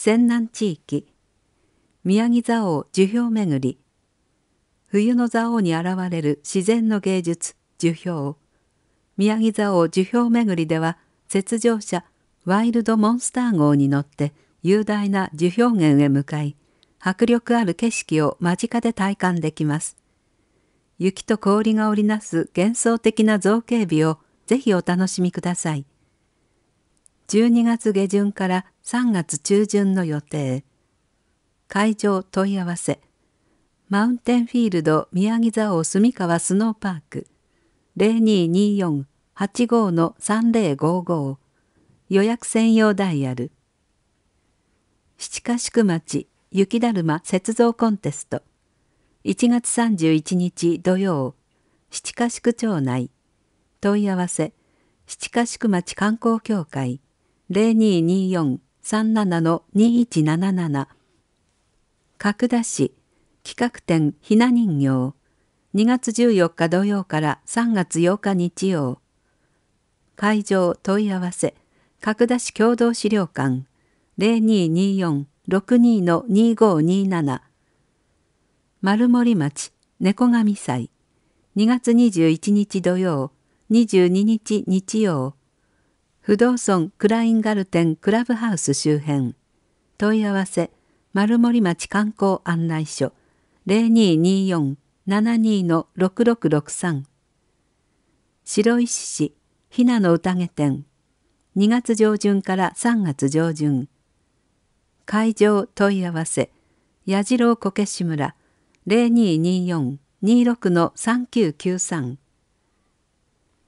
泉南地域、宮城蔵王樹氷巡り、冬の蔵王に現れる自然の芸術樹氷、宮城蔵王樹氷巡りでは、雪上車ワイルドモンスター号に乗って雄大な樹氷原へ向かい、迫力ある景色を間近で体感できます。雪と氷が織りなす幻想的な造形美をぜひお楽しみください。12月下旬から3月中旬の予定。会場問い合わせ。マウンテンフィールド宮城蔵王住川スノーパーク 0224-85-3055 予約専用ダイヤル。七ヶ宿町雪だるま雪像コンテスト1月31日土曜、七ヶ宿町内。問い合わせ七ヶ宿町観光協会 0224-37-2177。角田市企画展ひな人形2月14日土曜から3月8日日曜。会場問い合わせ角田市共同資料館 0224-62-2527。丸森町猫神祭2月21日土曜22日日曜。不動尊クラインガルテンクラブハウス周辺。問い合わせ丸森町観光案内所 0224-72-6663。白石市ひなの宴展2月上旬から3月上旬。会場問い合わせ矢次郎こけし村 0224-26-3993。